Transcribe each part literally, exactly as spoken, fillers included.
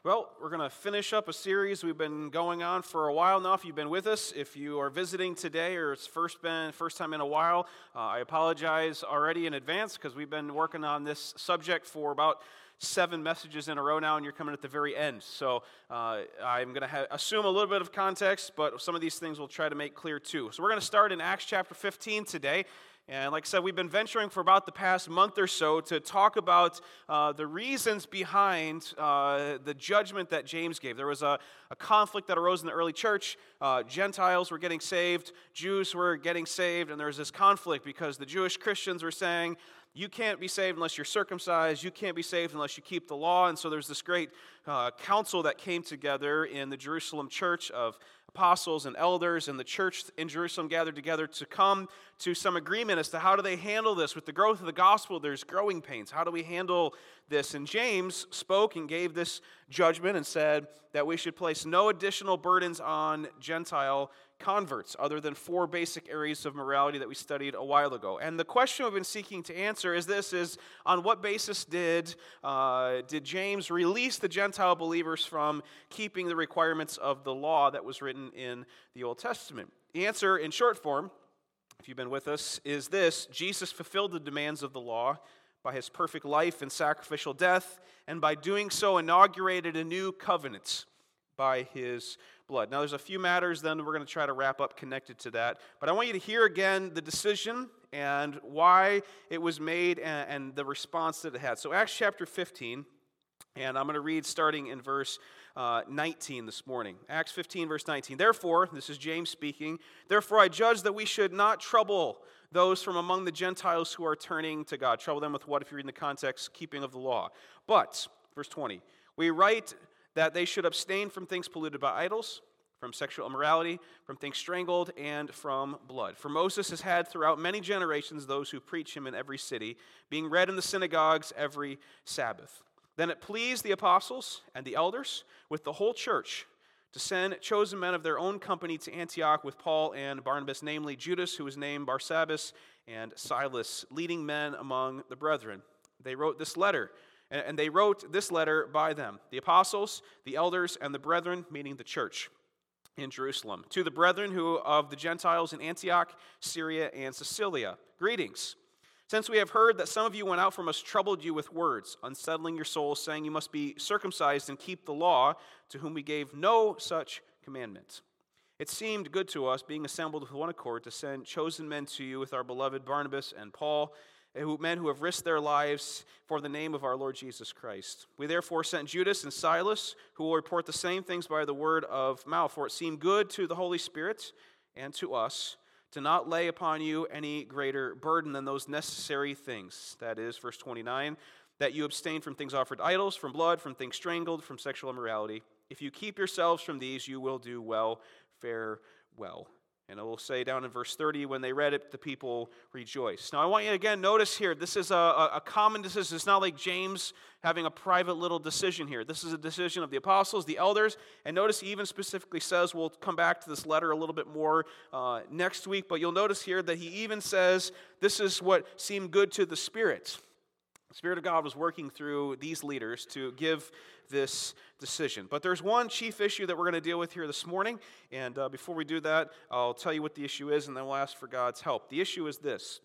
Well, we're going to finish up a series we've been going on for a while now. If you've been with us, if you are visiting today or it's first been first time in a while, uh, I apologize already in advance because we've been working on this subject for about seven messages in a row now, and you're coming at the very end. So uh, I'm going to ha- assume a little bit of context, but some of these things we'll try to make clear too. So we're going to start in Acts chapter fifteen today. And like I said, we've been venturing for about the past month or so to talk about uh, the reasons behind uh, the judgment that James gave. There was a, a conflict that arose in the early church. Uh, Gentiles were getting saved, Jews were getting saved, and there was this conflict because the Jewish Christians were saying, you can't be saved unless you're circumcised, you can't be saved unless you keep the law. And so there's this great uh, council that came together in the Jerusalem church of apostles and elders, and the church in Jerusalem gathered together to come to some agreement as to how do they handle this. With the growth of the gospel, there's growing pains. How do we handle this? And James spoke and gave this judgment and said that we should place no additional burdens on Gentile converts other than four basic areas of morality that we studied a while ago. And the question we've been seeking to answer is this, is on what basis did, uh, did James release the Gentile believers from keeping the requirements of the law that was written in the Old Testament? The answer in short form, if you've been with us, is this: Jesus fulfilled the demands of the law by his perfect life and sacrificial death, and by doing so inaugurated a new covenant by his blood. Now, there's a few matters then we're going to try to wrap up connected to that, but I want you to hear again the decision and why it was made and, and the response that it had. So Acts chapter fifteen, and I'm going to read starting in verse uh, nineteen this morning. Acts fifteen, verse nineteen. Therefore, this is James speaking, therefore I judge that we should not trouble those from among the Gentiles who are turning to God. Trouble them with what, if you read in the context, keeping of the law. But, verse twenty, we write that they should abstain from things polluted by idols, from sexual immorality, from things strangled, and from blood. For Moses has had throughout many generations those who preach him in every city, being read in the synagogues every Sabbath. Then it pleased the apostles and the elders with the whole church to send chosen men of their own company to Antioch with Paul and Barnabas, namely Judas, who was named Barsabbas, and Silas, leading men among the brethren. They wrote this letter, and they wrote this letter by them, the apostles, the elders, and the brethren, meaning the church in Jerusalem. To the brethren who of the Gentiles in Antioch, Syria, and Cilicia, greetings. Since we have heard that some of you went out from us, troubled you with words, unsettling your souls, saying you must be circumcised and keep the law, to whom we gave no such commandment. It seemed good to us, being assembled with one accord, to send chosen men to you with our beloved Barnabas and Paul, men who have risked their lives for the name of our Lord Jesus Christ. We therefore sent Judas and Silas, who will report the same things by the word of mouth, for it seemed good to the Holy Spirit and to us to not lay upon you any greater burden than those necessary things. That is, verse twenty-nine, that you abstain from things offered to idols, from blood, from things strangled, from sexual immorality. If you keep yourselves from these, you will do well, fare well. And it will say down in verse thirty, when they read it, the people rejoiced. Now I want you to again notice here, this is a, a, a common decision. It's not like James having a private little decision here. This is a decision of the apostles, the elders, and notice he even specifically says, we'll come back to this letter a little bit more uh, next week, but you'll notice here that he even says, this is what seemed good to the Spirit. The Spirit of God was working through these leaders to give this decision. But there's one chief issue that we're going to deal with here this morning, and uh, before we do that, I'll tell you what the issue is, and then we'll ask for God's help. The issue is this.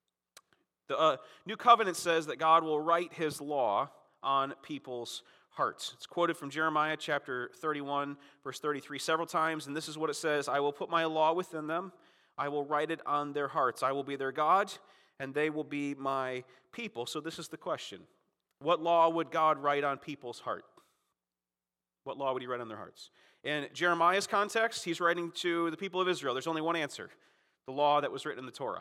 The uh, New Covenant says that God will write His law on people's hearts. It's quoted from Jeremiah chapter thirty-one, verse thirty-three several times, and this is what it says: I will put my law within them, I will write it on their hearts, I will be their God, and they will be my people. So this is the question. What law would God write on people's heart? What law would He write on their hearts? In Jeremiah's context, he's writing to the people of Israel. There's only one answer: the law that was written in the Torah.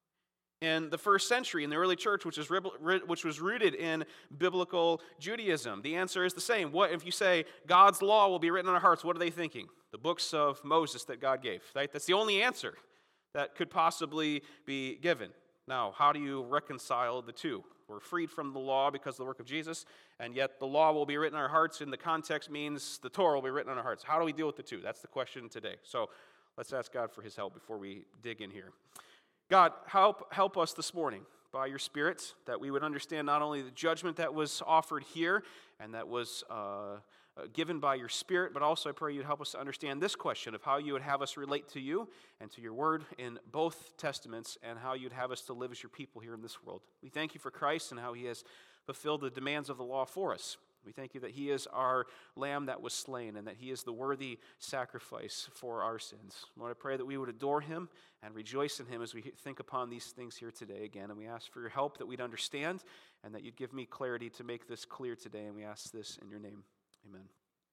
In the first century, in the early church, which was which was rooted in biblical Judaism, the answer is the same. What if you say God's law will be written on our hearts? What are they thinking? The books of Moses that God gave. Right? That's the only answer that could possibly be given. Now, how do you reconcile the two? We're freed from the law because of the work of Jesus, and yet the law will be written in our hearts, and the context means the Torah will be written on our hearts. How do we deal with the two? That's the question today. So let's ask God for His help before we dig in here. God, help help us this morning by your Spirit, that we would understand not only the judgment that was offered here and that was uh, given by your Spirit, but also I pray you'd help us to understand this question of how you would have us relate to you and to your word in both testaments, and how you'd have us to live as your people here in this world. We thank you for Christ and how he has fulfilled the demands of the law for us. We thank you that he is our lamb that was slain and that he is the worthy sacrifice for our sins. Lord, I pray that we would adore him and rejoice in him as we think upon these things here today again. And we ask for your help that we'd understand and that you'd give me clarity to make this clear today. And we ask this in your name. Amen.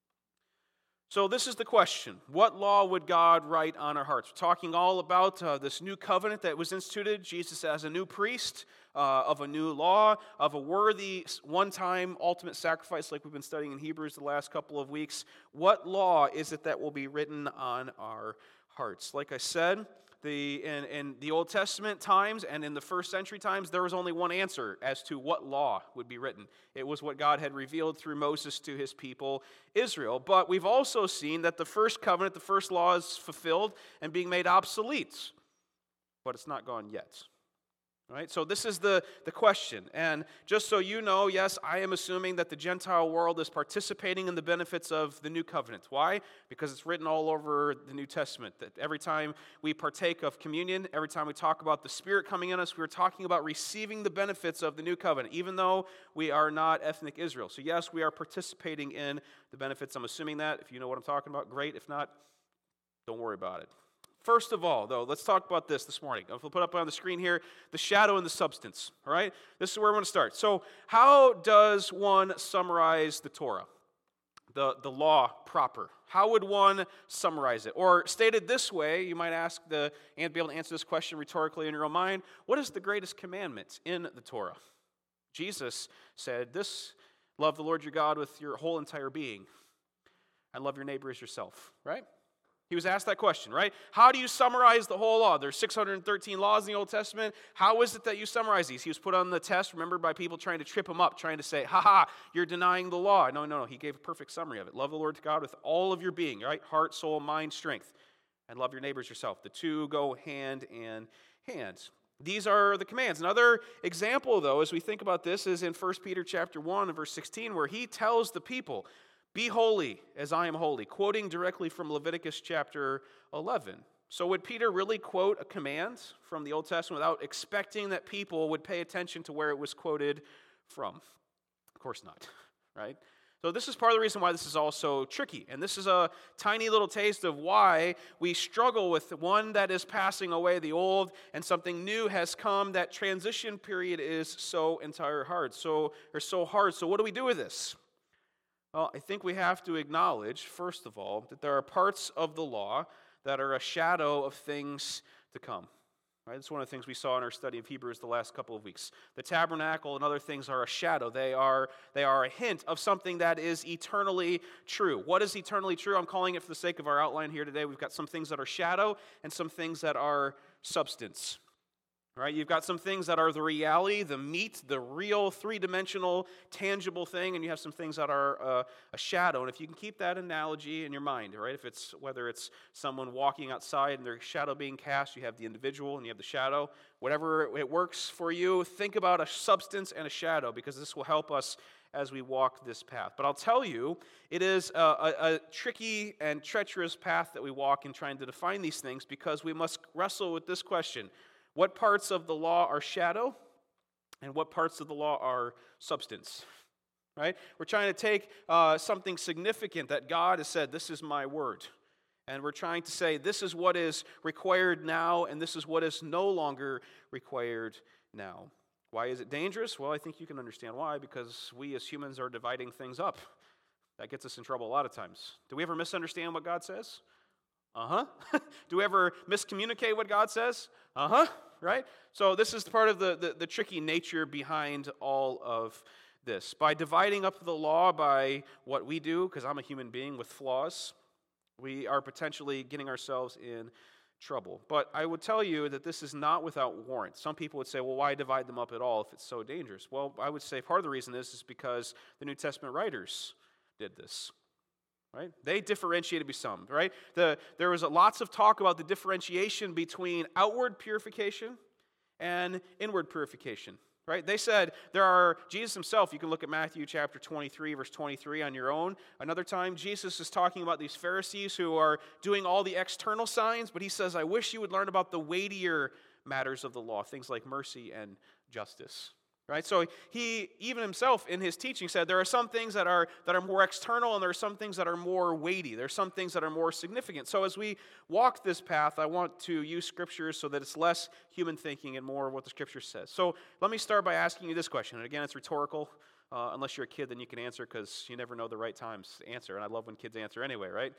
So this is the question. What law would God write on our hearts? We're talking all about uh, this new covenant that was instituted, Jesus as a new priest, uh, of a new law, of a worthy one-time ultimate sacrifice like we've been studying in Hebrews the last couple of weeks. What law is it that will be written on our hearts? Like I said, The, in, in the Old Testament times and in the first century times, there was only one answer as to what law would be written. It was what God had revealed through Moses to his people, Israel. But we've also seen that the first covenant, the first law is fulfilled and being made obsolete. But it's not gone yet. Right? So this is the, the question. And just so you know, yes, I am assuming that the Gentile world is participating in the benefits of the new covenant. Why? Because it's written all over the New Testament. That every time we partake of communion, every time we talk about the Spirit coming in us, we're talking about receiving the benefits of the new covenant, even though we are not ethnic Israel. So yes, we are participating in the benefits. I'm assuming that. If you know what I'm talking about, great. If not, don't worry about it. First of all, though, let's talk about this this morning. I'll put up on the screen here, the shadow and the substance, all right? This is where we're going to start. So how does one summarize the Torah, the, the law proper? How would one summarize it? Or stated this way, you might ask the, and be able to answer this question rhetorically in your own mind, what is the greatest commandment in the Torah? Jesus said this, love the Lord your God with your whole entire being, and love your neighbor as yourself, right? He was asked that question, right? How do you summarize the whole law? There's six hundred thirteen laws in the Old Testament. How is it that you summarize these? He was put on the test, remember, by people trying to trip him up, trying to say, ha ha, you're denying the law. No, no, no. He gave a perfect summary of it. Love the Lord God with all of your being, right? Heart, soul, mind, strength. And love your neighbors yourself. The two go hand in hand. These are the commands. Another example, though, as we think about this, is in First Peter chapter one and verse sixteen, where he tells the people, be holy as I am holy, quoting directly from Leviticus chapter eleven. So would Peter really quote a command from the Old Testament without expecting that people would pay attention to where it was quoted from? Of course not, right? So this is part of the reason why this is all so tricky. And this is a tiny little taste of why we struggle with one that is passing away, the old, and something new has come. That transition period is so entire hard, so or so hard. So what do we do with this? Well, I think we have to acknowledge, first of all, that there are parts of the law that are a shadow of things to come. Right? That's one of the things we saw in our study of Hebrews the last couple of weeks. The tabernacle and other things are a shadow. They are, they are a hint of something that is eternally true. What is eternally true? I'm calling it for the sake of our outline here today. We've got some things that are shadow and some things that are substance. Right? You've got some things that are the reality, the meat, the real three-dimensional, tangible thing, and you have some things that are uh, a shadow. And if you can keep that analogy in your mind, right? If it's whether it's someone walking outside and their shadow being cast, you have the individual and you have the shadow. Whatever it works for you, think about a substance and a shadow, because this will help us as we walk this path. But I'll tell you, it is a, a, a tricky and treacherous path that we walk in trying to define these things, because we must wrestle with this question. What parts of the law are shadow, and what parts of the law are substance? Right? We're trying to take uh, something significant that God has said, this is my word. And we're trying to say, this is what is required now, and this is what is no longer required now. Why is it dangerous? Well, I think you can understand why, because we as humans are dividing things up. That gets us in trouble a lot of times. Do we ever misunderstand what God says? Uh-huh. Do we ever miscommunicate what God says? Uh-huh. Right? So this is part of the, the, the tricky nature behind all of this. By dividing up the law by what we do, because I'm a human being with flaws, we are potentially getting ourselves in trouble. But I would tell you that this is not without warrant. Some people would say, well, why divide them up at all if it's so dangerous? Well, I would say part of the reason is, is because the New Testament writers did this. Right? They differentiated between some, right? The, there was a, lots of talk about the differentiation between outward purification and inward purification. Right? They said there are, Jesus himself, you can look at Matthew chapter twenty-three, verse twenty-three on your own. Another time, Jesus is talking about these Pharisees who are doing all the external signs, but he says, I wish you would learn about the weightier matters of the law, things like mercy and justice. Right? So he, even himself in his teaching said there are some things that are that are more external and there are some things that are more weighty. There are some things that are more significant. So as we walk this path, I want to use scriptures so that it's less human thinking and more what the scripture says. So let me start by asking you this question. And again, it's rhetorical. Uh, unless you're a kid, then you can answer because you never know the right times to answer. And I love when kids answer anyway, right?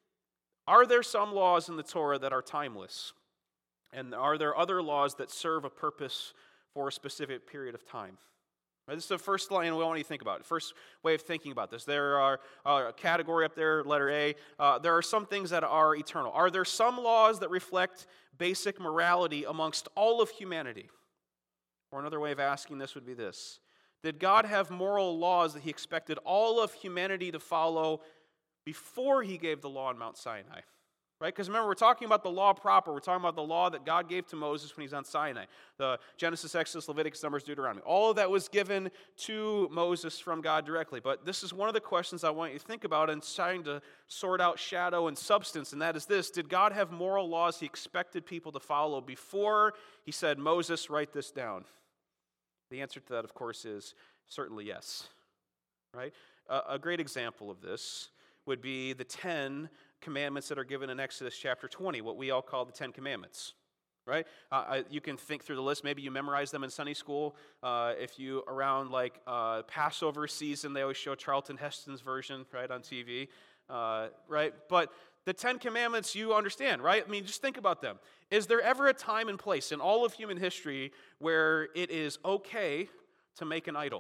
Are there some laws in the Torah that are timeless? And are there other laws that serve a purpose for a specific period of time? Right, this is the first line we want you to think about. First way of thinking about this. There are uh, a category up there, letter A. Uh, there are some things that are eternal. Are there some laws that reflect basic morality amongst all of humanity? Or another way of asking this would be this. Did God have moral laws that he expected all of humanity to follow before he gave the law on Mount Sinai? Right? Because remember, we're talking about the law proper. We're talking about the law that God gave to Moses when he's on Sinai. The Genesis, Exodus, Leviticus, Numbers, Deuteronomy. All of that was given to Moses from God directly. But this is one of the questions I want you to think about in trying to sort out shadow and substance, and that is this. Did God have moral laws he expected people to follow before he said, Moses, write this down? The answer to that, of course, is certainly yes. Right? A, a great example of this would be the ten commandments that are given in Exodus chapter twenty, what we all call the Ten Commandments, right? Uh, I, you can think through the list. Maybe you memorize them in Sunday school. Uh, if you, around like uh, Passover season, they always show Charlton Heston's version, right, on T V, uh, right? But the Ten Commandments, you understand, right? I mean, just think about them. Is there ever a time and place in all of human history where it is okay to make an idol?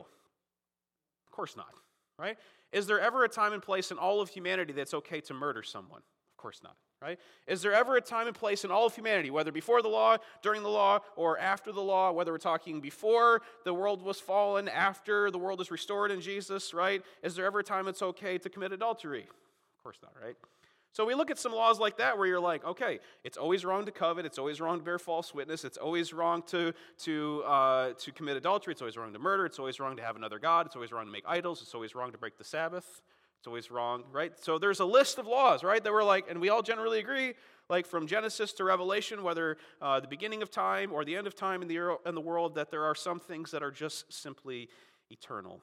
Of course not, right? Is there ever a time and place in all of humanity that's okay to murder someone? Of course not, right? Is there ever a time and place in all of humanity, whether before the law, during the law, or after the law, whether we're talking before the world was fallen, after the world is restored in Jesus, right? Is there ever a time it's okay to commit adultery? Of course not, right? So we look at some laws like that where you're like, okay, it's always wrong to covet, it's always wrong to bear false witness, it's always wrong to to uh, to commit adultery, it's always wrong to murder, it's always wrong to have another god, it's always wrong to make idols, it's always wrong to break the Sabbath, it's always wrong, right? So there's a list of laws, right, that we're like, and we all generally agree, like from Genesis to Revelation, whether uh, the beginning of time or the end of time in the in the world, that there are some things that are just simply eternal.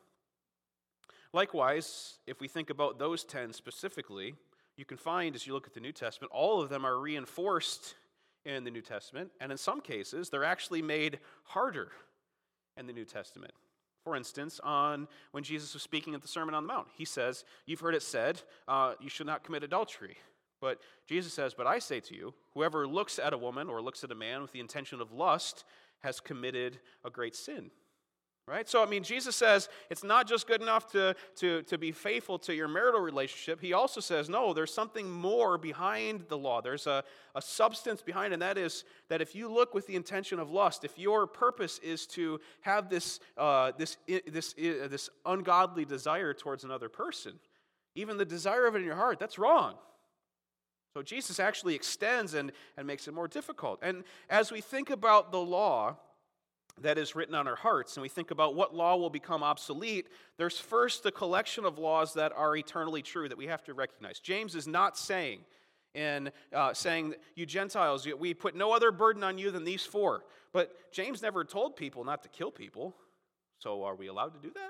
Likewise, if we think about those ten specifically, you can find, as you look at the New Testament, all of them are reinforced in the New Testament, and in some cases, they're actually made harder in the New Testament. For instance, on when Jesus was speaking at the Sermon on the Mount, he says, you've heard it said, uh, you should not commit adultery. But Jesus says, but I say to you, whoever looks at a woman or looks at a man with the intention of lust has committed a great sin. Right? So, I mean, Jesus says it's not just good enough to, to, to be faithful to your marital relationship. He also says, no, there's something more behind the law. There's a, a substance behind it, and that is that if you look with the intention of lust, if your purpose is to have this, uh, this, this, this ungodly desire towards another person, even the desire of it in your heart, that's wrong. So Jesus actually extends and, and makes it more difficult. And as we think about the law that is written on our hearts, and we think about what law will become obsolete, there's first a collection of laws that are eternally true that we have to recognize. James is not saying, in uh, saying, you Gentiles, we put no other burden on you than these four. But James never told people not to kill people. So are we allowed to do that?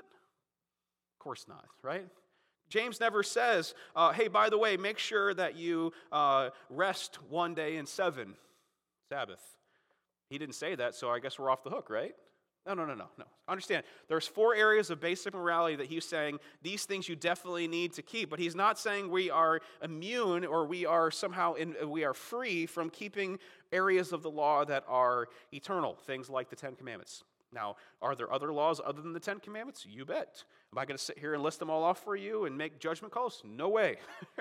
Of course not, right? James never says, uh, hey, by the way, make sure that you uh, rest one day in seven, Sabbath. He didn't say that, so I guess we're off the hook, right? No, no, no, no, no. Understand, there's four areas of basic morality that he's saying these things you definitely need to keep, but he's not saying we are immune or we are somehow in, we are free from keeping areas of the law that are eternal, things like the Ten Commandments. Now, are there other laws other than the Ten Commandments? You bet. Am I going to sit here and list them all off for you and make judgment calls? No way.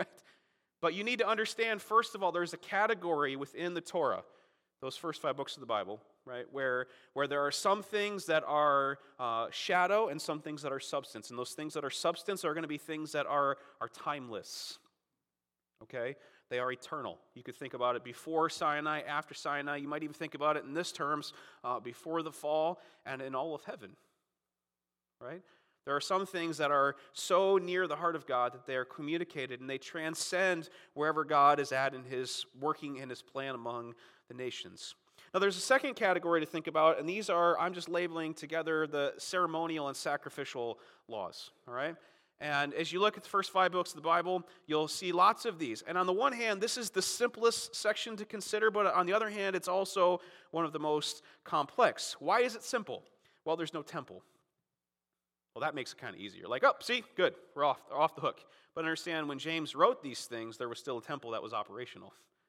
But you need to understand, first of all, there's a category within the Torah, those first five books of the Bible, right, where, where there are some things that are uh, shadow and some things that are substance. And those things that are substance are going to be things that are, are timeless, okay? They are eternal. You could think about it before Sinai, after Sinai. You might even think about it in this terms, uh, before the fall and in all of heaven. Right? There are some things that are so near the heart of God that they are communicated and they transcend wherever God is at in his working in his plan among the nations. Now there's a second category to think about, and these are, I'm just labeling together the ceremonial and sacrificial laws. All right? And as you look at the first five books of the Bible, you'll see lots of these. And on the one hand, this is the simplest section to consider, but on the other hand, it's also one of the most complex. Why is it simple? Well, there's no temple. Well, that makes it kind of easier. Like, oh, see, good, we're off, we're off the hook. But understand, when James wrote these things, there was still a temple that was operational.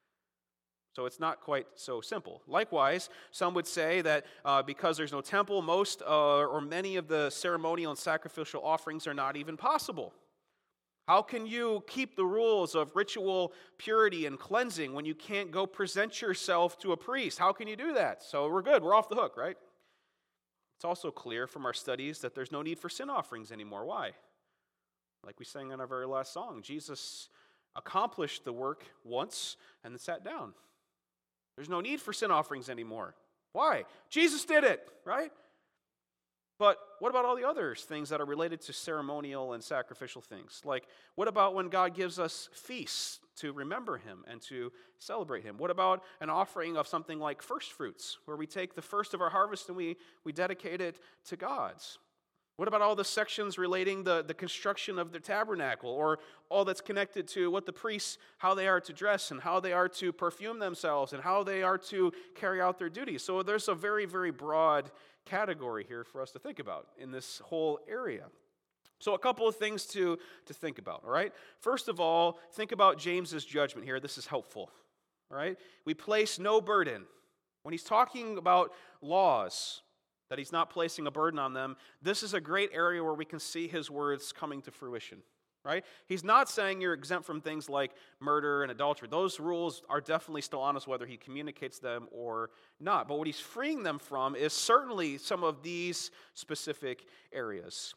So it's not quite so simple. Likewise, some would say that uh, because there's no temple, most uh, or many of the ceremonial and sacrificial offerings are not even possible. How can you keep the rules of ritual purity and cleansing when you can't go present yourself to a priest? How can you do that? So we're good, we're off the hook, right? It's also clear from our studies that there's no need for sin offerings anymore. Why? Like we sang in our very last song, Jesus accomplished the work once and then sat down. There's no need for sin offerings anymore. Why? Jesus did it, right? But what about all the other things that are related to ceremonial and sacrificial things? Like, what about when God gives us feasts to remember him and to celebrate him? What about an offering of something like first fruits, where we take the first of our harvest and we, we dedicate it to God's? What about all the sections relating the, the construction of the tabernacle, or all that's connected to what the priests, how they are to dress and how they are to perfume themselves and how they are to carry out their duties? So there's a very, very broad category here for us to think about in this whole area. So a couple of things to, to think about, all right? First of all, think about James's judgment here. This is helpful, all right? We place no burden. When he's talking about laws, that he's not placing a burden on them, this is a great area where we can see his words coming to fruition, right? He's not saying you're exempt from things like murder and adultery. Those rules are definitely still on us, whether he communicates them or not. But what he's freeing them from is certainly some of these specific areas.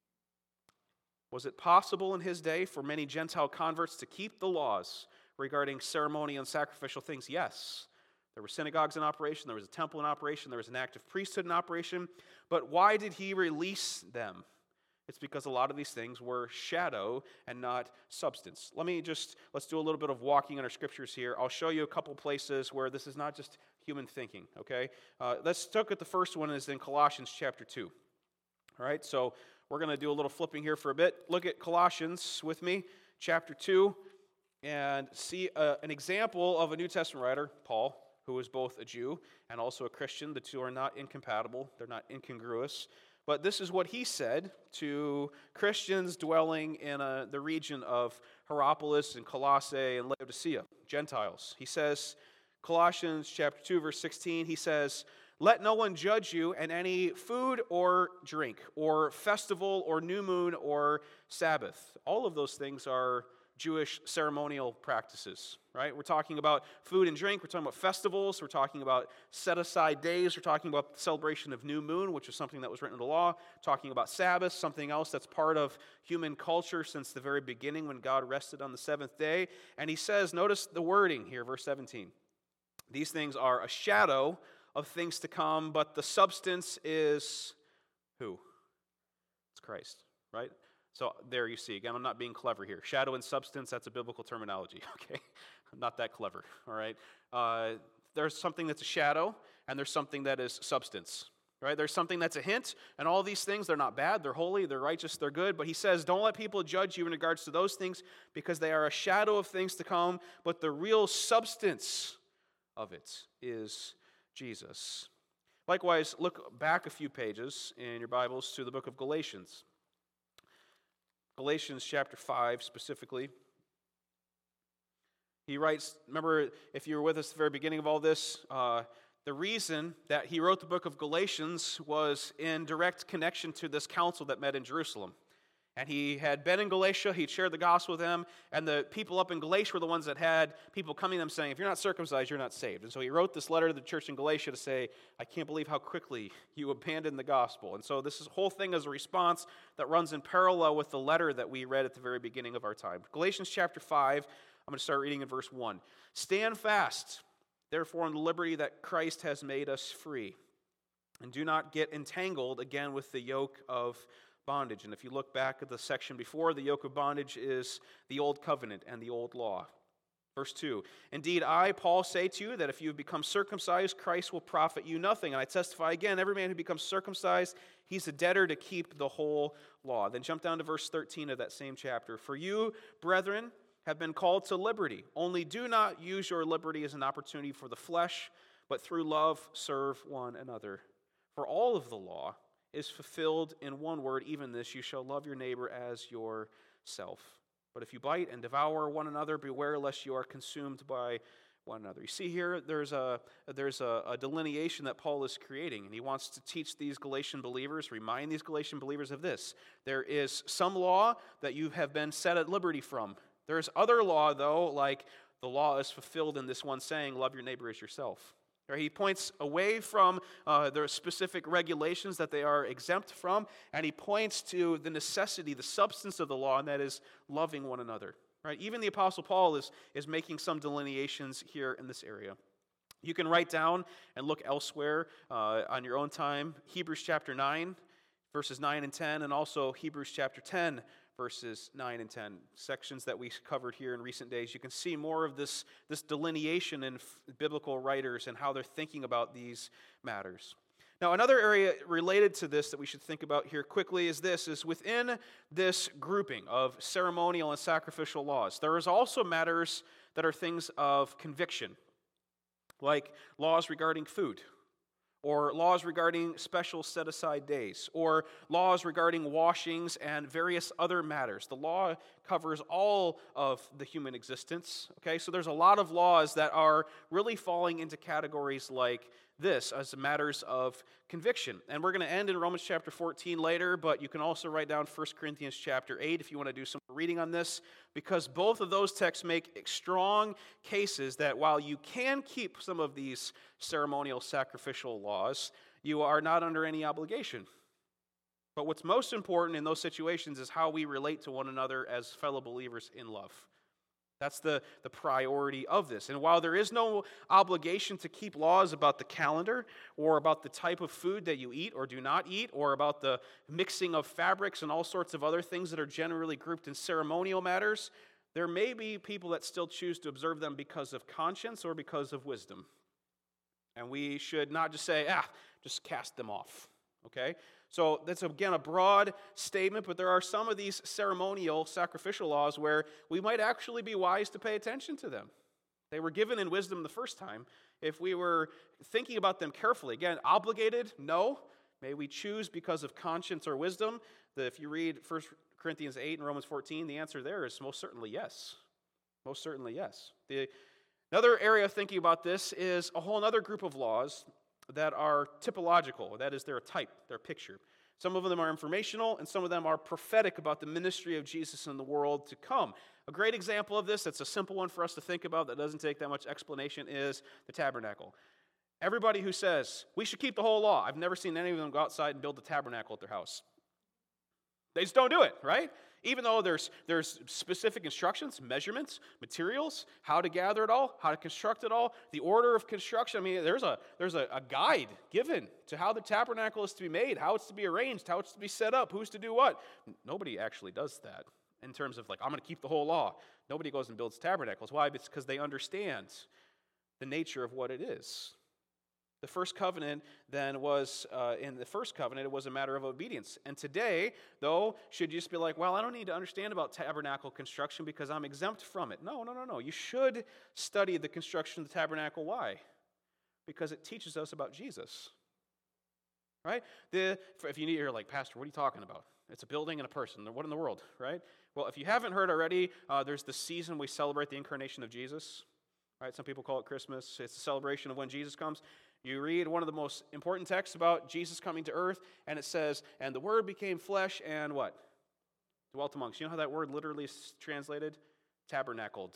Was it possible in his day for many Gentile converts to keep the laws regarding ceremonial and sacrificial things? Yes. There were synagogues in operation, there was a temple in operation, there was an active priesthood in operation. But why did he release them? It's because a lot of these things were shadow and not substance. Let me just, let's do a little bit of walking in our scriptures here. I'll show you a couple places where this is not just human thinking, okay? Uh, let's look at the first one is in Colossians chapter two. All right, so we're going to do a little flipping here for a bit. Look at Colossians with me, chapter two, and see uh, an example of a New Testament writer, Paul, who was both a Jew and also a Christian. The two are not incompatible. They're not incongruous. But this is what he said to Christians dwelling in a, the region of Hierapolis and Colossae and Laodicea, Gentiles. He says, Colossians chapter two, verse sixteen, he says, "Let no one judge you in any food or drink, or festival or new moon or Sabbath." All of those things are Jewish ceremonial practices, right? We're talking about food and drink, we're talking about festivals, we're talking about set-aside days, we're talking about the celebration of new moon, which is something that was written in the law, talking about Sabbath, something else that's part of human culture since the very beginning when God rested on the seventh day. And he says, notice the wording here, verse seventeen. These things are a shadow of things to come, but the substance is who? It's Christ, right? So there you see, again, I'm not being clever here. Shadow and substance, that's a biblical terminology, okay? I'm not that clever, all right? Uh, there's something that's a shadow, and there's something that is substance, right? There's something that's a hint, and all these things, they're not bad, they're holy, they're righteous, they're good. But he says, don't let people judge you in regards to those things because they are a shadow of things to come, but the real substance of it is Jesus. Likewise, look back a few pages in your Bibles to the book of Galatians. Galatians chapter five specifically. He writes, remember, if you were with us at the very beginning of all this, uh, the reason that he wrote the book of Galatians was in direct connection to this council that met in Jerusalem. And he had been in Galatia, he'd shared the gospel with them, and the people up in Galatia were the ones that had people coming to them saying, if you're not circumcised, you're not saved. And so he wrote this letter to the church in Galatia to say, I can't believe how quickly you abandoned the gospel. And so this whole thing is a response that runs in parallel with the letter that we read at the very beginning of our time. Galatians chapter five, I'm going to start reading in verse one. Stand fast, therefore, in the liberty that Christ has made us free, and do not get entangled again with the yoke of bondage. And if you look back at the section before, the yoke of bondage is the old covenant and the old law. Verse two, indeed, I, Paul, say to you that if you have become circumcised, Christ will profit you nothing. And I testify again, every man who becomes circumcised, he's a debtor to keep the whole law. Then jump down to verse thirteen of that same chapter. For you, brethren, have been called to liberty. Only do not use your liberty as an opportunity for the flesh, but through love serve one another. For all of the law is fulfilled in one word, even this, you shall love your neighbor as yourself. But if you bite and devour one another, beware lest you are consumed by one another. You see here, there's a there's a, a delineation that Paul is creating, and he wants to teach these Galatian believers, remind these Galatian believers of this. There is some law that you have been set at liberty from. There's other law, though, like the law is fulfilled in this one saying, love your neighbor as yourself. He points away from uh, their specific regulations that they are exempt from, and he points to the necessity, the substance of the law, and that is loving one another. Right? Even the Apostle Paul is, is making some delineations here in this area. You can write down and look elsewhere uh, on your own time, Hebrews chapter nine, verses nine and ten, and also Hebrews chapter ten, verses nine and ten, sections that we covered here in recent days. You can see more of this, this delineation in f- biblical writers and how they're thinking about these matters. Now, another area related to this that we should think about here quickly is this, is within this grouping of ceremonial and sacrificial laws, there is also matters that are things of conviction, like laws regarding food, or laws regarding special set-aside days, or laws regarding washings and various other matters. The law covers all of the human existence, okay? So there's a lot of laws that are really falling into categories like this as matters of conviction. And we're going to end in Romans chapter fourteen later, but you can also write down First Corinthians chapter eight if you want to do some reading on this, because both of those texts make strong cases that while you can keep some of these ceremonial sacrificial laws, you are not under any obligation. But what's most important in those situations is how we relate to one another as fellow believers in love. That's the, the priority of this. And while there is no obligation to keep laws about the calendar or about the type of food that you eat or do not eat or about the mixing of fabrics and all sorts of other things that are generally grouped in ceremonial matters, there may be people that still choose to observe them because of conscience or because of wisdom. And we should not just say, ah, just cast them off, okay? So that's, again, a broad statement, but there are some of these ceremonial sacrificial laws where we might actually be wise to pay attention to them. They were given in wisdom the first time. If we were thinking about them carefully, again, obligated, no. May we choose because of conscience or wisdom? The, if you read First Corinthians eight and Romans fourteen, the answer there is most certainly yes. Most certainly yes. The, another area of thinking about this is a whole other group of laws that are typological. That is, they're a type, they're a picture. Some of them are informational, and some of them are prophetic about the ministry of Jesus in the world to come. A great example of this, that's a simple one for us to think about that doesn't take that much explanation, is the tabernacle. Everybody who says, we should keep the whole law, I've never seen any of them go outside and build a tabernacle at their house. They just don't do it, right? Even though there's, there's specific instructions, measurements, materials, how to gather it all, how to construct it all, the order of construction. I mean, there's a there's a, a guide given to how the tabernacle is to be made, how it's to be arranged, how it's to be set up, who's to do what. Nobody actually does that in terms of like, I'm going to keep the whole law. Nobody goes and builds tabernacles. Why? It's because they understand the nature of what it is. The first covenant then was, uh, in the first covenant, it was a matter of obedience. And today, though, should you just be like, well, I don't need to understand about tabernacle construction because I'm exempt from it. No, no, no, no. You should study the construction of the tabernacle. Why? Because it teaches us about Jesus. Right? The, if you need, you're like, Pastor, what are you talking about? It's a building and a person. What in the world, right? Well, if you haven't heard already, uh, there's the season we celebrate the incarnation of Jesus. Right? Some people call it Christmas. It's a celebration of when Jesus comes. You read one of the most important texts about Jesus coming to earth, and it says, and the Word became flesh and what? dwelt amongst. You know how that word literally is translated? Tabernacled.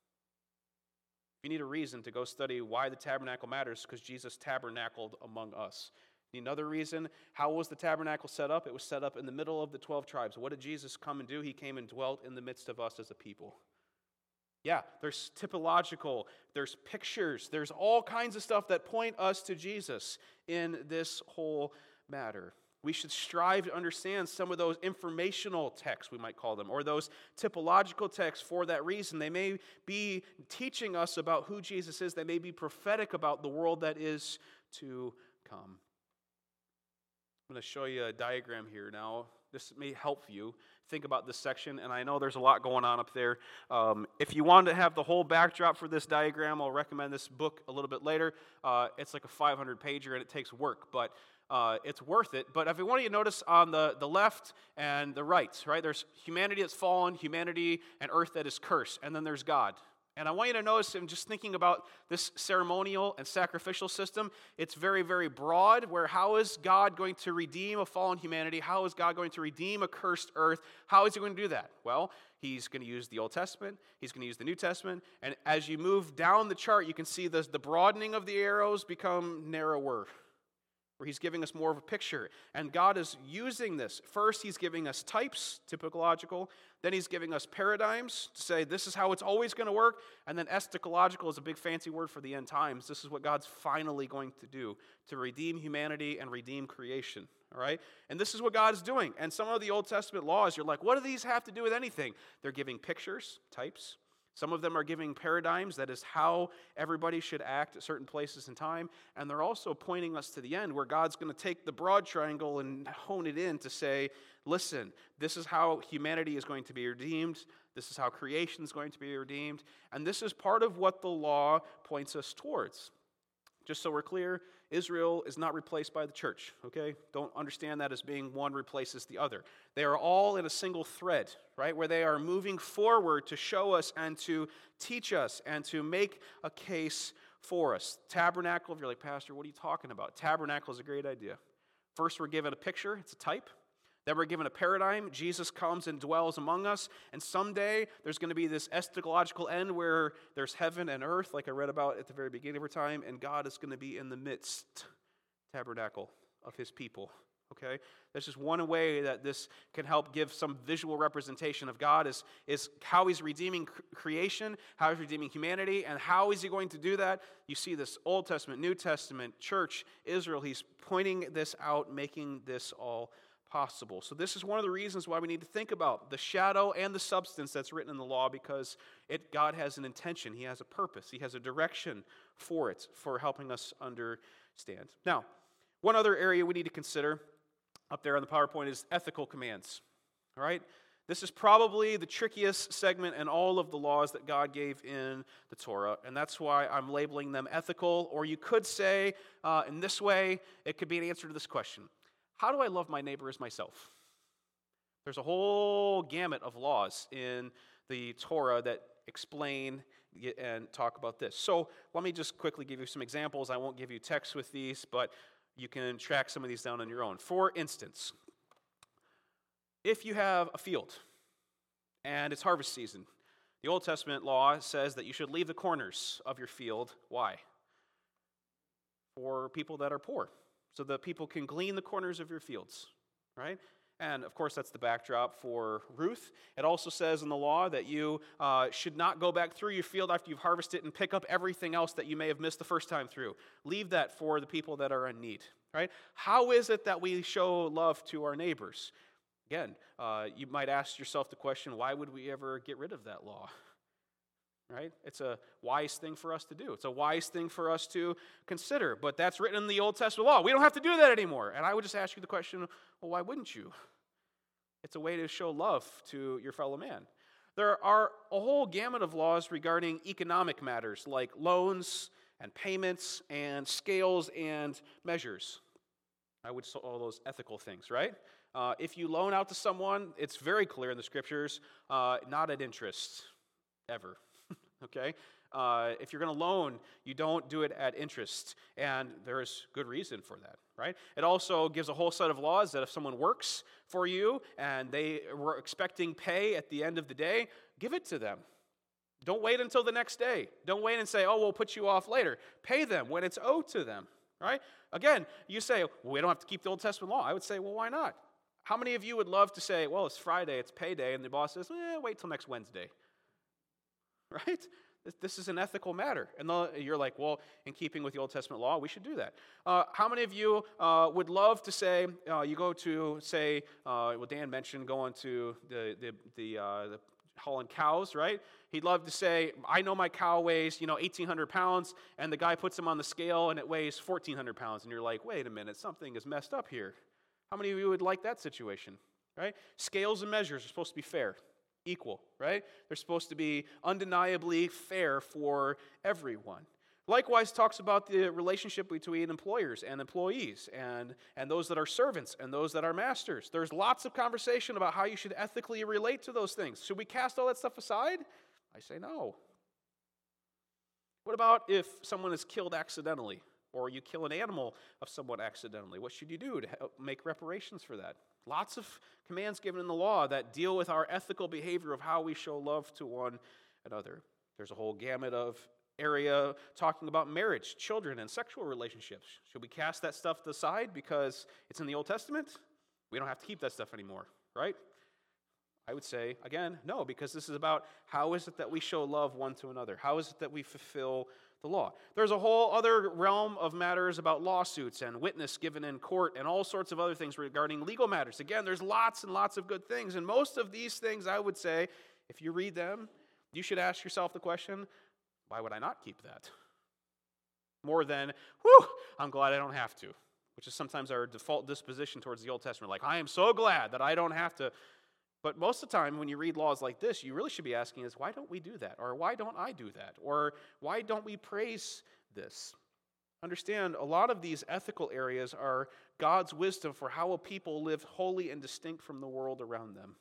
If you need a reason to go study why the tabernacle matters, because Jesus tabernacled among us. Another reason, how was the tabernacle set up? It was set up in the middle of the twelve tribes. What did Jesus come and do? He came and dwelt in the midst of us as a people. Yeah, there's typological, there's pictures, there's all kinds of stuff that point us to Jesus in this whole matter. We should strive to understand some of those informational texts, we might call them, or those typological texts for that reason. They may be teaching us about who Jesus is. They may be prophetic about the world that is to come. I'm going to show you a diagram here now. This may help you think about this section, and I know there's a lot going on up there. Um, if you want to have the whole backdrop for this diagram, I'll recommend this book a little bit later. Uh, it's like a five hundred pager, and it takes work, but uh, it's worth it. But if I want you to notice on the, the left and the right, right, there's humanity that's fallen, humanity and earth that is cursed, and then there's God. And I want you to notice, in just thinking about this ceremonial and sacrificial system, it's very, very broad, where how is God going to redeem a fallen humanity? How is God going to redeem a cursed earth? How is he going to do that? Well, he's going to use the Old Testament, he's going to use the New Testament, and as you move down the chart, you can see the, the broadening of the arrows become narrower, where he's giving us more of a picture. And God is using this. First, he's giving us types, typological. Then he's giving us paradigms to say this is how it's always going to work. And then eschatological is a big fancy word for the end times. This is what God's finally going to do, to redeem humanity and redeem creation. All right? And this is what God is doing. And some of the Old Testament laws, you're like, what do these have to do with anything? They're giving pictures, types. Some of them are giving paradigms, that is how everybody should act at certain places in time. And they're also pointing us to the end, where God's going to take the broad triangle and hone it in to say, listen, this is how humanity is going to be redeemed. This is how creation is going to be redeemed. And this is part of what the law points us towards. Just so we're clear, Israel is not replaced by the church, okay? Don't understand that as being one replaces the other. They are all in a single thread, right? Where they are moving forward to show us and to teach us and to make a case for us. Tabernacle, if you're like, Pastor, what are you talking about? Tabernacle is a great idea. First, we're given a picture, it's a type. Then we're given a paradigm. Jesus comes and dwells among us. And someday there's going to be this eschatological end where there's heaven and earth, like I read about at the very beginning of our time, and God is going to be in the midst, tabernacle, of his people. Okay? That's just one way that this can help give some visual representation of God, is, is how he's redeeming creation, how he's redeeming humanity, and how is he going to do that? You see this Old Testament, New Testament, church, Israel. He's pointing this out, making this all possible. So this is one of the reasons why we need to think about the shadow and the substance that's written in the law, because it God has an intention, he has a purpose, he has a direction for it, for helping us understand. Now, one other area we need to consider up there on the PowerPoint is ethical commands. All right? This is probably the trickiest segment in all of the laws that God gave in the Torah, and that's why I'm labeling them ethical, or you could say, uh, in this way, it could be an answer to this question. How do I love my neighbor as myself? There's a whole gamut of laws in the Torah that explain and talk about this. So let me just quickly give you some examples. I won't give you text with these, but you can track some of these down on your own. For instance, if you have a field and it's harvest season, the Old Testament law says that you should leave the corners of your field. Why? For people that are poor, so that people can glean the corners of your fields, right? And, of course, that's the backdrop for Ruth. It also says in the law that you uh, should not go back through your field after you've harvested and pick up everything else that you may have missed the first time through. Leave that for the people that are in need, right? How is it that we show love to our neighbors? Again, uh, you might ask yourself the question, why would we ever get rid of that law? Right? It's a wise thing for us to do. It's a wise thing for us to consider. But that's written in the Old Testament law. We don't have to do that anymore. And I would just ask you the question, well, why wouldn't you? It's a way to show love to your fellow man. There are a whole gamut of laws regarding economic matters, like loans and payments and scales and measures. I would say all those ethical things, right? Uh, if you loan out to someone, it's very clear in the scriptures, uh, not at interest, ever. Okay? uh, if you're going to loan, you don't do it at interest. And there's good reason for that, right? It also gives a whole set of laws that if someone works for you and they were expecting pay at the end of the day, give it to them. Don't wait until the next day. Don't wait and say, oh, we'll put you off later. Pay them when it's owed to them, right? Again, you say, well, we don't have to keep the Old Testament law. I would say, well, why not? How many of you would love to say, well, it's Friday, it's payday, and the boss says, eh, wait till next Wednesday, right? This is an ethical matter. And you're like, well, in keeping with the Old Testament law, we should do that. Uh, how many of you uh, would love to say, uh, you go to, say, uh, well, Dan mentioned going to the, the, the, uh, the hauling cows, right? He'd love to say, I know my cow weighs, you know, eighteen hundred pounds, and the guy puts him on the scale and it weighs fourteen hundred pounds. And you're like, wait a minute, something is messed up here. How many of you would like that situation, right? Scales and measures are supposed to be fair, equal, right? They're supposed to be undeniably fair for everyone. Likewise, talks about the relationship between employers and employees, and, and those that are servants and those that are masters. There's lots of conversation about how you should ethically relate to those things. Should we cast all that stuff aside? I say no. What about if someone is killed accidentally, or you kill an animal of someone accidentally? What should you do to help make reparations for that? Lots of commands given in the law that deal with our ethical behavior of how we show love to one another. There's a whole gamut of area talking about marriage, children, and sexual relationships. Should we cast that stuff aside because it's in the Old Testament? We don't have to keep that stuff anymore, right? I would say, again, no, because this is about how is it that we show love one to another? How is it that we fulfill the law? There's a whole other realm of matters about lawsuits and witness given in court and all sorts of other things regarding legal matters. Again, there's lots and lots of good things, and most of these things, I would say, if you read them, you should ask yourself the question, why would I not keep that? More than, whew, I'm glad I don't have to, which is sometimes our default disposition towards the Old Testament. Like, I am so glad that I don't have to. But most of the time, when you read laws like this, you really should be asking is, why don't we do that? Or why don't I do that? Or why don't we praise this? Understand, a lot of these ethical areas are God's wisdom for how a people live holy and distinct from the world around them.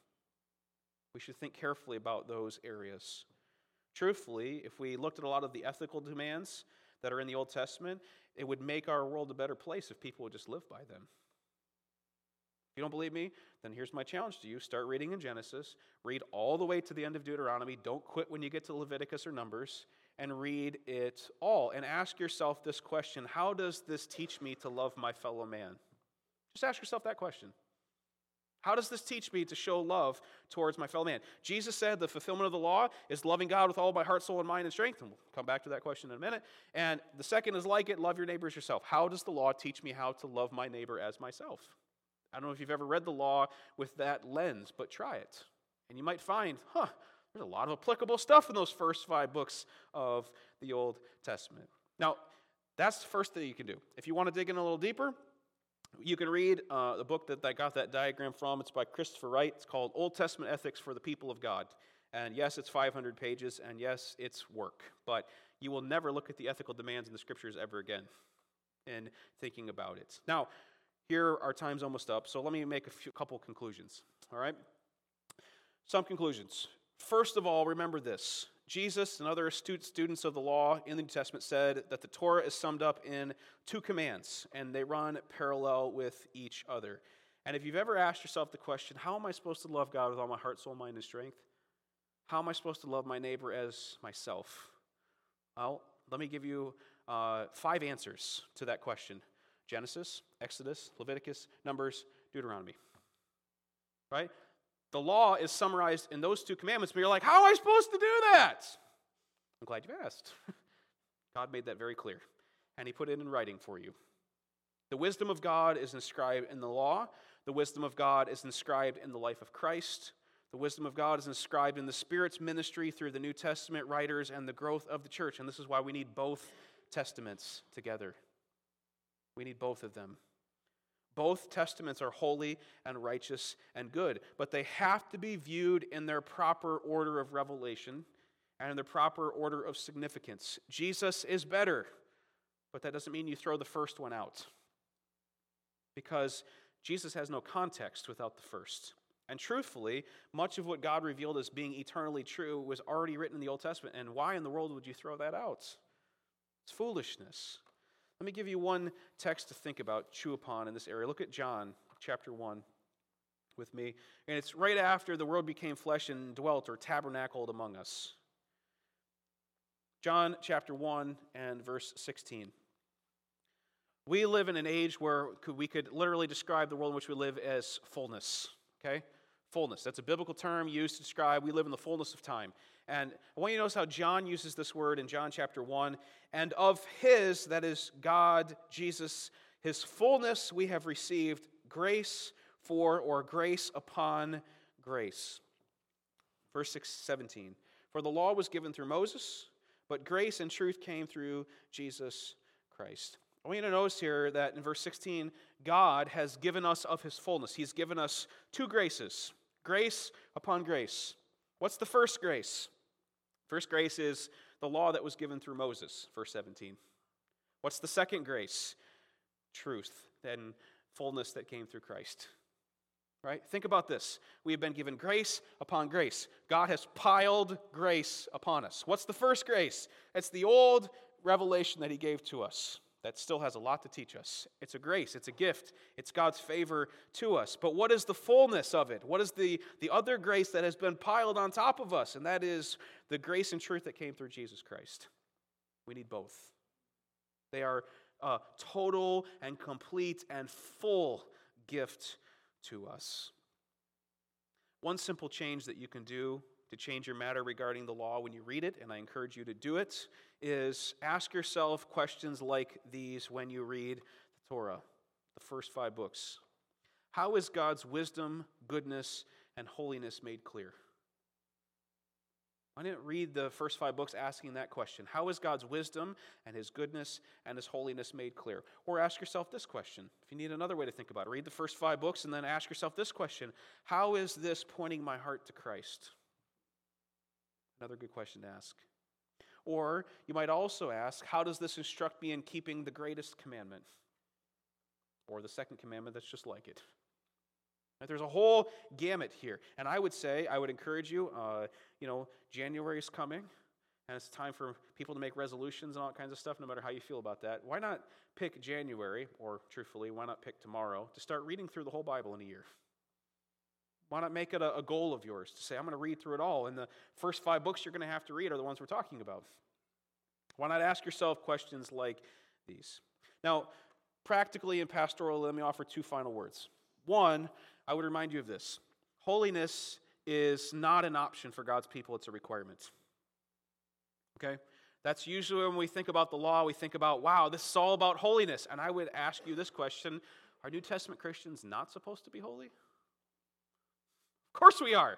We should think carefully about those areas. Truthfully, if we looked at a lot of the ethical demands that are in the Old Testament, it would make our world a better place if people would just live by them. If you don't believe me, then here's my challenge to you. Start reading in Genesis. Read all the way to the end of Deuteronomy. Don't quit when you get to Leviticus or Numbers. And read it all. And ask yourself this question: how does this teach me to love my fellow man? Just ask yourself that question. How does this teach me to show love towards my fellow man? Jesus said the fulfillment of the law is loving God with all my heart, soul, and mind and strength. And we'll come back to that question in a minute. And the second is like it, love your neighbor as yourself. How does the law teach me how to love my neighbor as myself? I don't know if you've ever read the law with that lens, but try it. And you might find, huh, there's a lot of applicable stuff in those first five books of the Old Testament. Now, that's the first thing you can do. If you want to dig in a little deeper, you can read uh, the book that I got that diagram from. It's by Christopher Wright. It's called Old Testament Ethics for the People of God. And yes, it's five hundred pages, and yes, it's work. But you will never look at the ethical demands in the Scriptures ever again in thinking about it. Now, here our time's almost up, so let me make a few, couple conclusions, all right? Some conclusions. First of all, remember this. Jesus and other astute students of the law in the New Testament said that the Torah is summed up in two commands, and they run parallel with each other. And if you've ever asked yourself the question, how am I supposed to love God with all my heart, soul, mind, and strength? How am I supposed to love my neighbor as myself? Well, let me give you uh, five answers to that question. Genesis, Exodus, Leviticus, Numbers, Deuteronomy. Right? The law is summarized in those two commandments, but you're like, how am I supposed to do that? I'm glad you asked. God made that very clear, and he put it in writing for you. The wisdom of God is inscribed in the law. The wisdom of God is inscribed in the life of Christ. The wisdom of God is inscribed in the Spirit's ministry through the New Testament writers and the growth of the church, and this is why we need both testaments together. We need both of them. Both testaments are holy and righteous and good, but they have to be viewed in their proper order of revelation and in their proper order of significance. Jesus is better, but that doesn't mean you throw the first one out, because Jesus has no context without the first. And truthfully, much of what God revealed as being eternally true was already written in the Old Testament. And why in the world would you throw that out? It's foolishness. Let me give you one text to think about, chew upon in this area. Look at John chapter one with me. And it's right after the Word became flesh and dwelt or tabernacled among us. John chapter one and verse sixteen. We live in an age where we could literally describe the world in which we live as fullness. Okay? Fullness. That's a biblical term used to describe we live in the fullness of time. And I want you to notice how John uses this word in John chapter one. And of his, that is God, Jesus, his fullness we have received grace for, or grace upon grace. Verse six, seventeen. For the law was given through Moses, but grace and truth came through Jesus Christ. I want you to notice here that in verse sixteen, God has given us of his fullness. He's given us two graces, grace upon grace. What's the first grace? First grace is the law that was given through Moses, verse seventeen. What's the second grace? Truth and fullness that came through Christ. Right? Think about this. We have been given grace upon grace. God has piled grace upon us. What's the first grace? It's the old revelation that he gave to us. That still has a lot to teach us. It's a grace, it's a gift, it's God's favor to us. But what is the fullness of it? What is the, the other grace that has been piled on top of us? And that is the grace and truth that came through Jesus Christ. We need both. They are a total and complete and full gift to us. One simple change that you can do to change your matter regarding the law when you read it, and I encourage you to do it, is ask yourself questions like these when you read the Torah, the first five books. How is God's wisdom, goodness, and holiness made clear? I didn't read the first five books asking that question. How is God's wisdom and his goodness and his holiness made clear? Or ask yourself this question. If you need another way to think about it, read the first five books and then ask yourself this question. How is this pointing my heart to Christ? Another good question to ask. Or you might also ask, how does this instruct me in keeping the greatest commandment? Or the second commandment that's just like it. There's a whole gamut here. And I would say, I would encourage you, uh, you know, January is coming, and it's time for people to make resolutions and all kinds of stuff, no matter how you feel about that. Why not pick January, or truthfully, why not pick tomorrow, to start reading through the whole Bible in a year? Why not make it a, a goal of yours to say, I'm going to read through it all, and the first five books you're going to have to read are the ones we're talking about? Why not ask yourself questions like these? Now, practically and pastorally, let me offer two final words. One, I would remind you of this. Holiness is not an option for God's people, it's a requirement. Okay? That's usually when we think about the law, we think about, wow, this is all about holiness. And I would ask you this question, are New Testament Christians not supposed to be holy? Of course we are.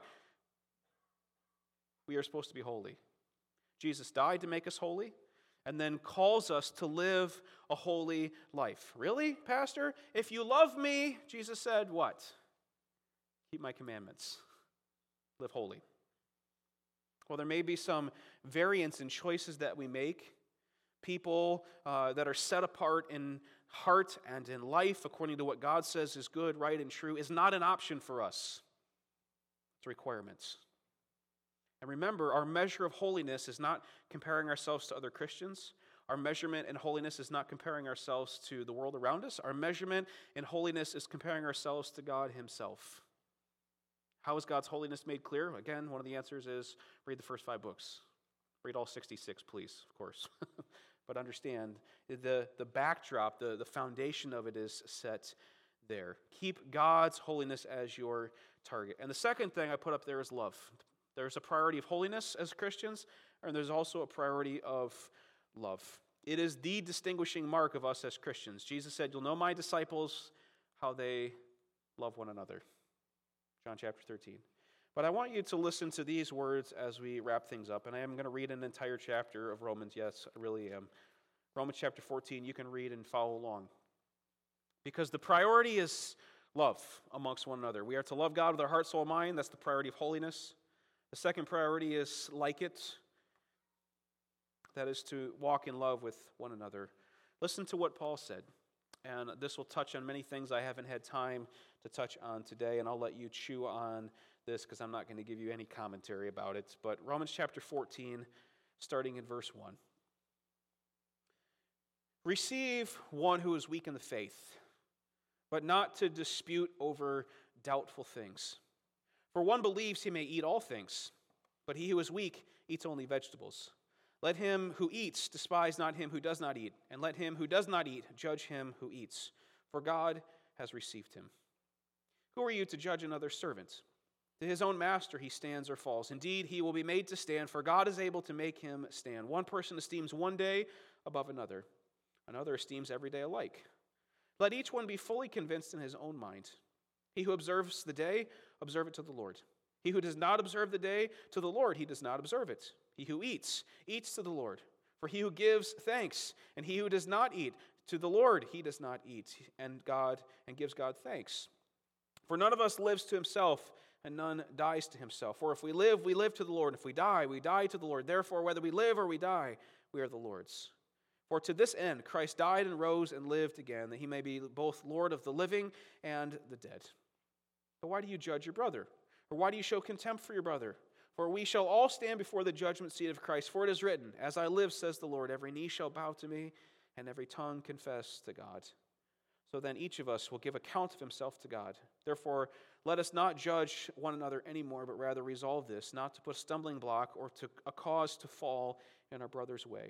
We are supposed to be holy. Jesus died to make us holy, and then calls us to live a holy life. Really, Pastor? If you love me, Jesus said, what? Keep my commandments. Live holy. Well, there may be some variance in choices that we make. People uh, that are set apart in heart and in life according to what God says is good, right, and true is not an option for us. It's a requirement. And remember, our measure of holiness is not comparing ourselves to other Christians. Our measurement in holiness is not comparing ourselves to the world around us. Our measurement in holiness is comparing ourselves to God himself. How is God's holiness made clear? Again, one of the answers is read the first five books. Read all sixty-six, please, of course. But understand, the, the backdrop, the, the foundation of it is set there. Keep God's holiness as your target. And the second thing I put up there is love. There's a priority of holiness as Christians, and there's also a priority of love. It is the distinguishing mark of us as Christians. Jesus said, you'll know my disciples, how they love one another. John chapter thirteen. But I want you to listen to these words as we wrap things up. And I am going to read an entire chapter of Romans. Yes, I really am. Romans chapter fourteen, you can read and follow along. Because the priority is love amongst one another. We are to love God with our heart, soul, and mind. That's the priority of holiness. The second priority is like it. That is to walk in love with one another. Listen to what Paul said and this will touch on many things I haven't had time to touch on today, and I'll let you chew on this because I'm not going to give you any commentary about it. But Romans chapter fourteen, starting in verse one. Receive one who is weak in the faith, but not to dispute over doubtful things. For one believes he may eat all things, but he who is weak eats only vegetables. Let him who eats despise not him who does not eat, and let him who does not eat judge him who eats, for God has received him. Who are you to judge another servant? To his own master he stands or falls. Indeed, he will be made to stand, for God is able to make him stand. One person esteems one day above another. Another esteems every day alike. Let each one be fully convinced in his own mind. He who observes the day, observe it to the Lord. He who does not observe the day, to the Lord he does not observe it. He who eats, eats to the Lord. For he who gives thanks, and he who does not eat, to the Lord he does not eat, and God and gives God thanks. For none of us lives to himself, and none dies to himself. For if we live, we live to the Lord. If we die, we die to the Lord. Therefore, whether we live or we die, we are the Lord's. For to this end Christ died and rose and lived again, that he may be both Lord of the living and the dead. But why do you judge your brother? Or why do you show contempt for your brother? For we shall all stand before the judgment seat of Christ. For it is written, as I live, says the Lord, every knee shall bow to me, and every tongue confess to God. So then each of us will give account of himself to God. Therefore, let us not judge one another anymore, but rather resolve this, not to put a stumbling block or to a cause to fall in our brother's way.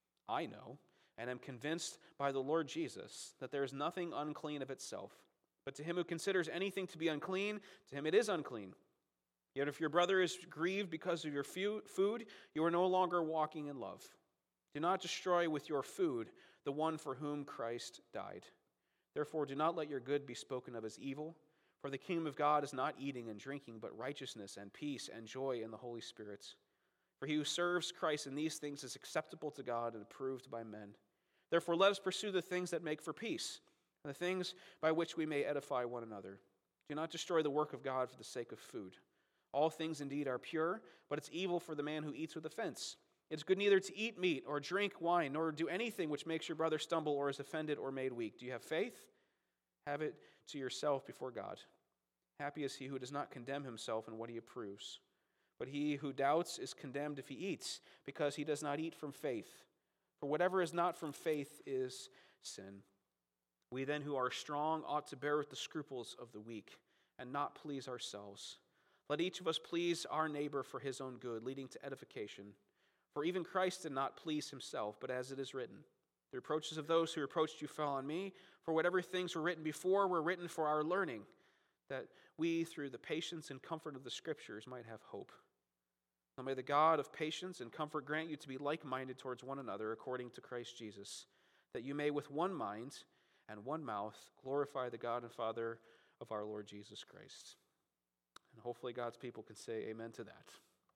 I know, and am convinced by the Lord Jesus, that there is nothing unclean of itself. But to him who considers anything to be unclean, to him it is unclean. Yet if your brother is grieved because of your food, you are no longer walking in love. Do not destroy with your food the one for whom Christ died. Therefore, do not let your good be spoken of as evil, for the kingdom of God is not eating and drinking, but righteousness and peace and joy in the Holy Spirit. For he who serves Christ in these things is acceptable to God and approved by men. Therefore, let us pursue the things that make for peace, and the things by which we may edify one another. Do not destroy the work of God for the sake of food. All things indeed are pure, but it's evil for the man who eats with offense. It is good neither to eat meat or drink wine, nor do anything which makes your brother stumble or is offended or made weak. Do you have faith? Have it to yourself before God. Happy is he who does not condemn himself in what he approves. But he who doubts is condemned if he eats, because he does not eat from faith. For whatever is not from faith is sin. We then who are strong ought to bear with the scruples of the weak, and not please ourselves. Let each of us please our neighbor for his own good, leading to edification. For even Christ did not please himself, but as it is written, the reproaches of those who reproached you fell on me, for whatever things were written before were written for our learning, that we, through the patience and comfort of the Scriptures, might have hope. Now may the God of patience and comfort grant you to be like-minded towards one another according to Christ Jesus, that you may with one mind and one mouth glorify the God and Father of our Lord Jesus Christ. And hopefully God's people can say amen to that.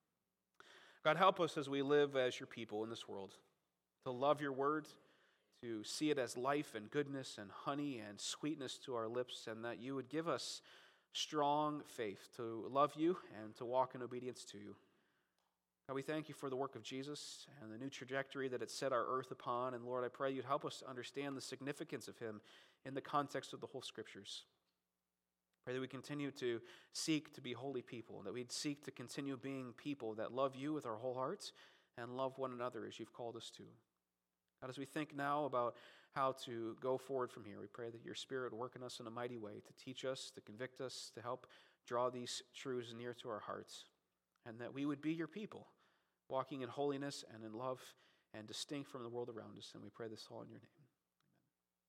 God, help us as we live as your people in this world, to love your word, to see it as life and goodness and honey and sweetness to our lips, and that you would give us strong faith to love you and to walk in obedience to you. God, we thank you for the work of Jesus and the new trajectory that it set our earth upon. And Lord, I pray you'd help us to understand the significance of him in the context of the whole Scriptures. Pray that we continue to seek to be holy people, that we'd seek to continue being people that love you with our whole hearts and love one another as you've called us to. God, as we think now about how to go forward from here, we pray that your Spirit would work in us in a mighty way to teach us, to convict us, to help draw these truths near to our hearts, and that we would be your people, walking in holiness and in love and distinct from the world around us. And we pray this all in your name.